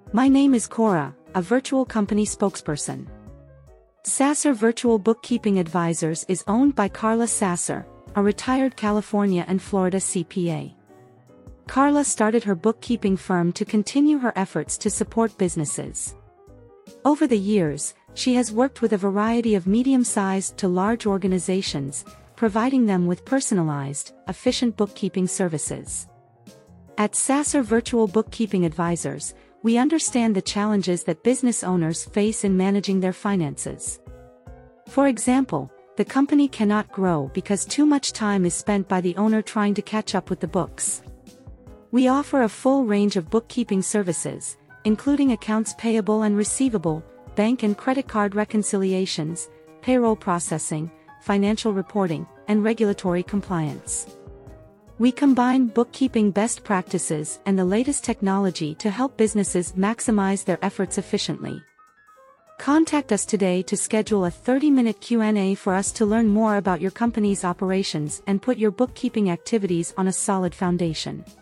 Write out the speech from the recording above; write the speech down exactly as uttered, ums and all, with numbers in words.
My name is Cora, a virtual company spokesperson. Sasser Virtual Bookkeeping Advisors is owned by Carla Sasser, a retired California and Florida C P A. Carla started her bookkeeping firm to continue her efforts to support businesses. Over the years, she has worked with a variety of medium-sized to large organizations, providing them with personalized, efficient bookkeeping services. At Sasser Virtual Bookkeeping Advisors, we understand the challenges that business owners face in managing their finances. For example, the company cannot grow because too much time is spent by the owner trying to catch up with the books. We offer a full range of bookkeeping services, including accounts payable and receivable, bank and credit card reconciliations, payroll processing, financial reporting, and regulatory compliance. We combine bookkeeping best practices and the latest technology to help businesses maximize their efforts efficiently. Contact us today to schedule a thirty-minute Q and A for us to learn more about your company's operations and put your bookkeeping activities on a solid foundation.